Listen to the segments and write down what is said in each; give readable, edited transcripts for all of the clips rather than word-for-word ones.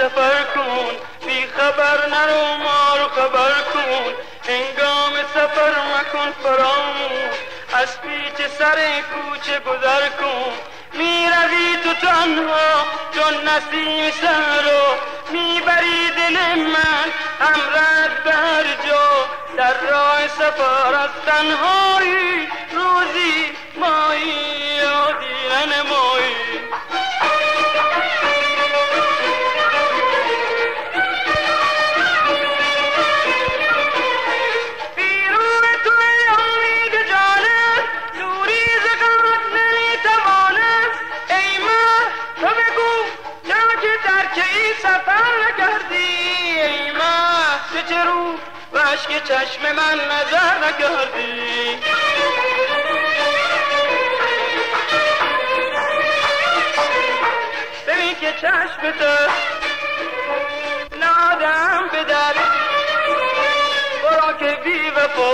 سفر کن، بی خبر نرو ما رو خبر کن، هنگام سفر مکن فراموش، از پیچ سر کوچه گذر کن. میروی تو تنها چون نسیم سهرو، میبری دل من همراه بر جا، در راه سفر از تنهایی روزی مایی یادی ننمایی. که چشم من نظر نکردی، ببین که چشم تو نادم به در، برو که بی وفا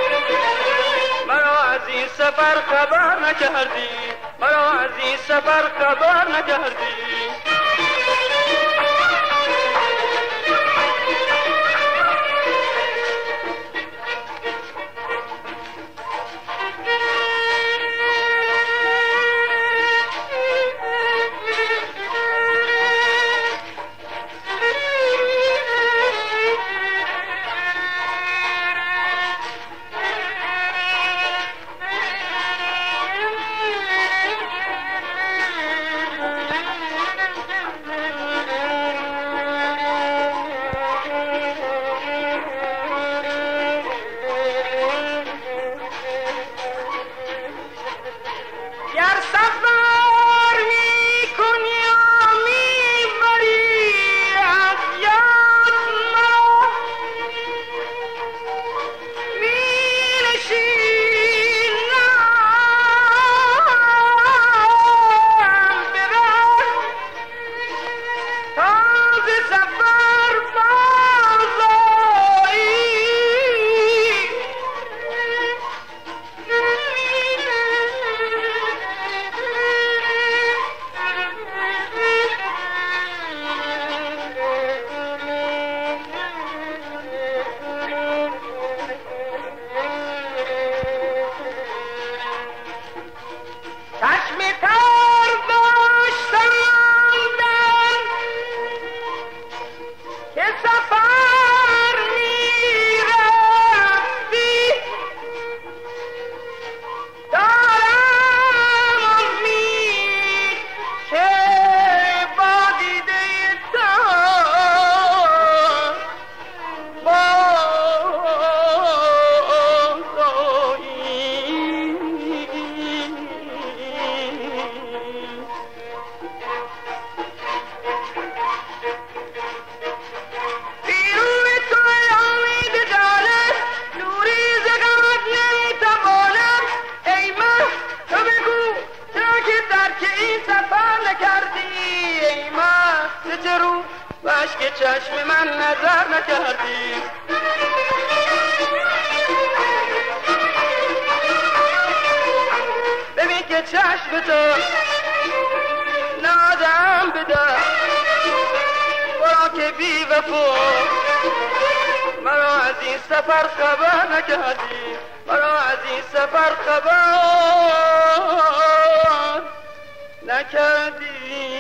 مرا از این سفر خبر نکردی، مرا از این سفر خبر نکردی. که چشم من نظر نکردی، ببین که چشم تو نادم بده، برو که بی وفا مرا از این سفر خبر نکردی، مرا از این سفر خبر نکردی.